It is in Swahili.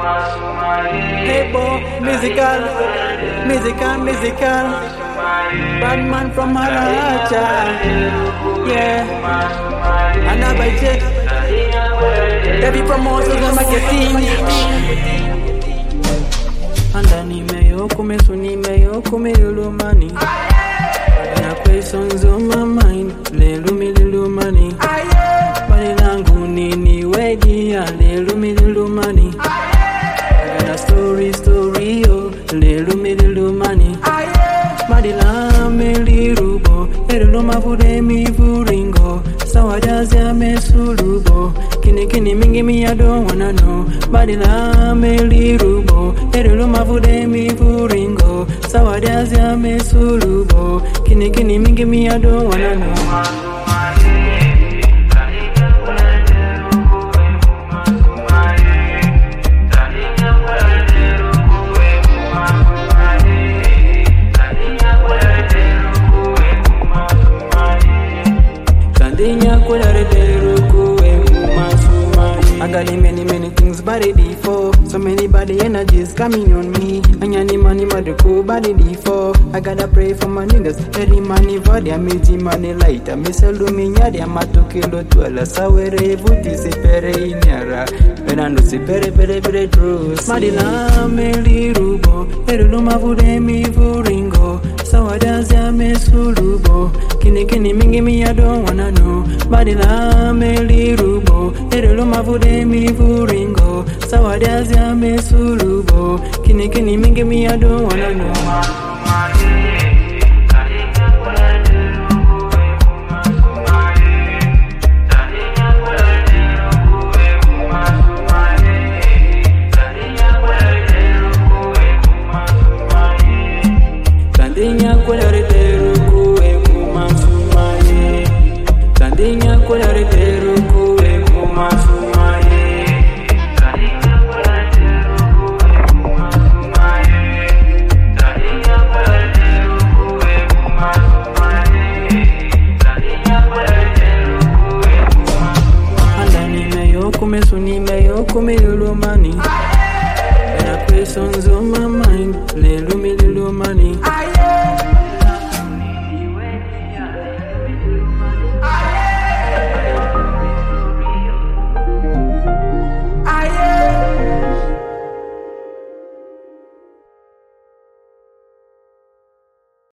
Hey boy, musical. Bad man from Haracha. Yeah. Another jet. Every promoter and marketing. Andani meyo kumesu ni meyo kumelu money. Na questions on my mind. Lelu money. Bali langu nini wedi ya lelu money. Na story oh lelu money. Madila melirubo erelo mavude mi vuringo sawajazi amesulubo kini mingi mi I don't wanna know. Madila melirubo erelo mavude mi vuringo sawajazi amesulubo kini mingi mi I don't wanna know. I got many things body before. So many body energies coming on me. Anyani money madoko body before. I gotta pray for my niggas. Every money body amezi money light. Amiselu minyadi amatokelo tuala sawere vuti sepere inyara. Penando sepere truth. Madila melirubo. Erulu mavude mi vuringo. Sawadazi amesulubo. Kini mingi mi I don't wanna know. Madila melirubo. Erulu mavude mi vuringo. Sawadazi amesulubo. Kini mingi mi I don't wanna know. Tandinya kuleretero kuwe kumasumaye. Tandinya kuleretero kuwe kumasumaye. Tandinya kuleretero kuwe kumasumaye. Tandinya kuleretero kuwe kumasumaye. Tandinya kuleretero kuwe kumasumaye. Andani meyo kumesu ni meyo kumeyulumani. Era questions